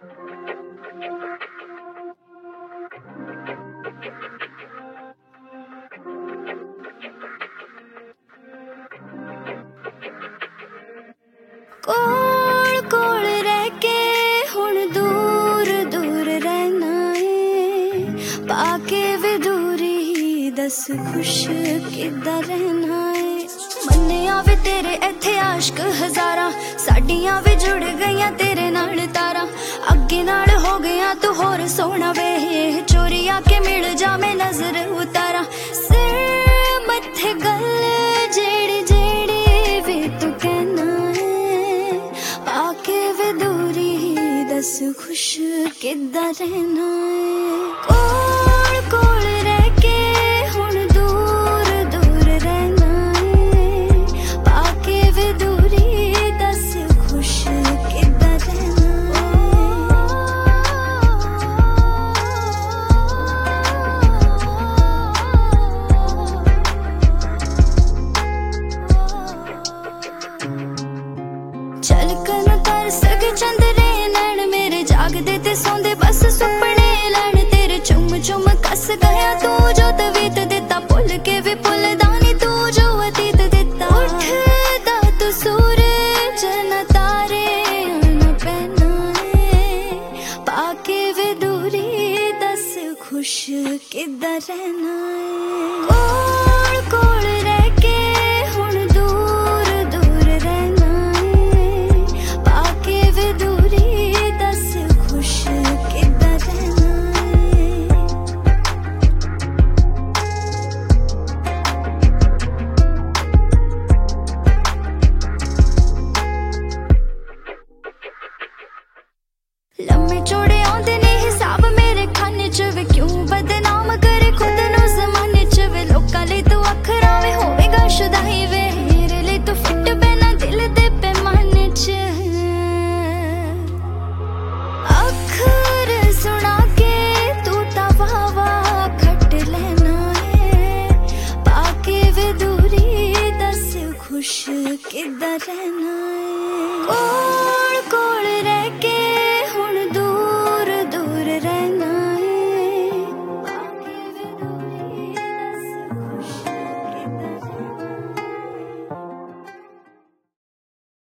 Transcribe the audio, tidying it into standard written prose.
कोल कोल रह के हुण दूर दूर रहना है, पाके वे दूरी दस खुश किद्दां रहना है। मन्निया वे तेरे इत्थे आशिक हजारा, साडियां वे जुड़ गईयां तेरे नाल तारा। अगे नाल हो गया तू होर सोना वे, चोरी आके मिल जा मैं नजर उतारा। सिर मत्थे गल जेड़ी जेड़ी वे तू कहना है, पाके वे दूरी दस खुश किद्दां रहना है। कोल कोल रह के हुण दूर दूर रहना है, पाके वे दूरी दस खुश किद्दां रहना चल कन कर सके चंदरे नैन मेरे जागदे ते सौंदे बस सुपने लैन। तेरे चुम चुम कस गया तू जो तवीत दिता, भुल के भी भुलदा नी तू जो अतीत दिता। उठदा तू सूरज न तारे न पैना है, पाके वे दूरी दस खुश किद्दां रहना है। कोल कोल रह के हुण दूर दूर रहना है, पाके वे दूरी दस खुश किद्दां रहना है। लम्मे चौड़े आंदे ने हिसाब मेरे खाने च वे, क्यों बदनाम करे खुद नू जमाने च वे। लोकां लई तू अखरां वे होवेगा शुदाई वे, मेरे लिए तू फिट बैना दिल दे पैमाने च। अखर सुना के तू ता वावा खट लेना है, पाके वे दूरी दस खुश किद्दां रहना